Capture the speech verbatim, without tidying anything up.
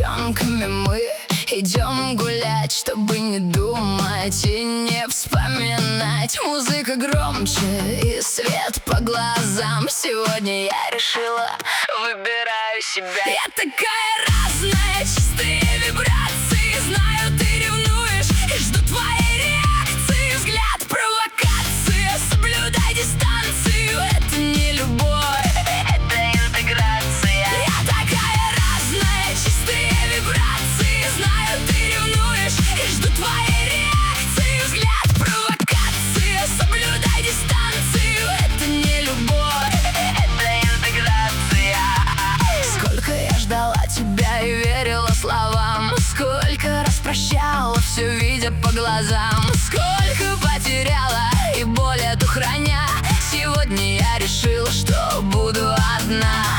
девчонками мы идем гулять, чтобы не думать и не вспоминать. Музыка громче и свет по глазам. Сегодня я решила, выбираю себя. Я такая разная, чистые вибрации. Знаю, ты ревнуешь и жду твоей реакции. Взгляд, провокация, соблюдай дистанцию. Это не любовь, это интеграция. Я такая разная, чистые вибрации. Знаю, ты ревнуешь и жду твоей реакции. Взгляд, провокация, соблюдай дистанцию. Это не любовь, это интеграция. Сколько я ждала тебя и верила словам. Сколько раз прощала, все видя по глазам. Сколько потеряла и боль эту храня. Сегодня я решила, что буду одна.